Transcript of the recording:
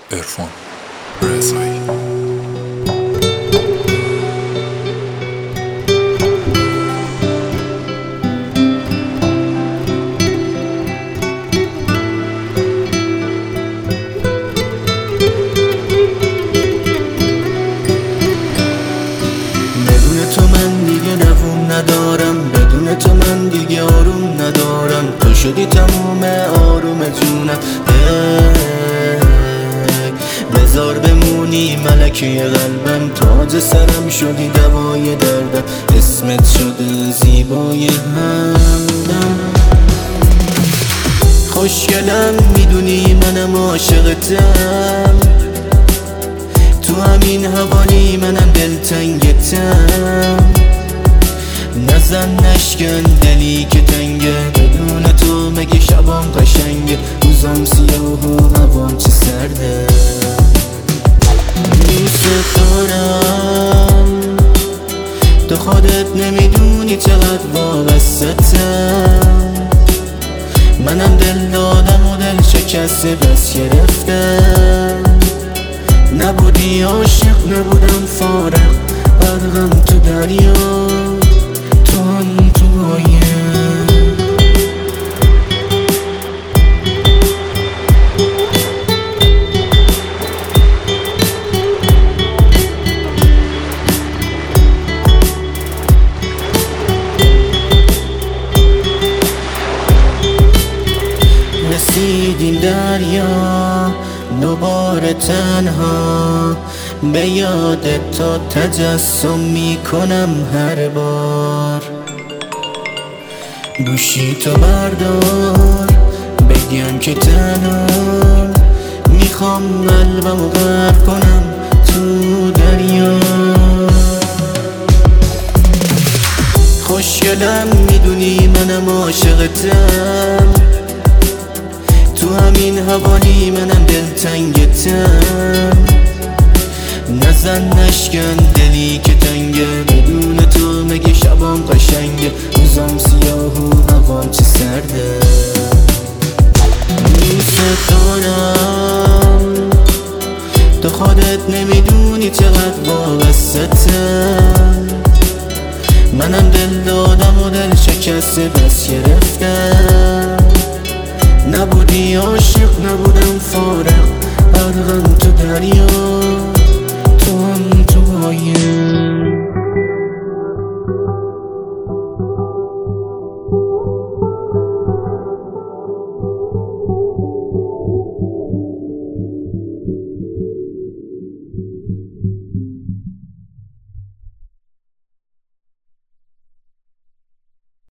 عرفان رضایی. بدون تو من دیگه دووم ندارم، بدون تو من دیگه آروم ندارم. تو شدی تموم آروم جونم، بذار بمونی ملکه قلبم. تاج سرم شدی دوای دردم، اسمت شده زیبای همدم. خوشگلم میدونی منم عاشقتم، تو همین حوالی منم دلتنگتم. نزن نشکن دلی که تنگه، بدون تو مگه شبام قشنگه. روزام سیاه و هوام چه سرده. دوست دارم تو خودت نمیدونی چقدر وابسته‌ام. منم دل دادم و دل شکسته بس گرفتم. نبودی عاشق نبودم فارغ، غرقم تو دریا تو هم تو باید. رسیدیم دریا دوباره تنها، به یاد تو تجسم میکنم هر بار. گوشی تو بردار بگم که تنها، میخوام قلبمو غرق کنم تو دریا. خوشگلم میدونی منم عاشقتم، تو همین حوالی منم دلتنگتم. نزن نشکن دلی که تنگه، بدون تو مگه شبام قشنگه. روزام سیاه و هوام چه سرده. دوست دارم تو خودت نمیدونی چقدر وابسته‌ام. منم دل دادم و دل شکسته بس گرفتم. نبودی عاشق نبودم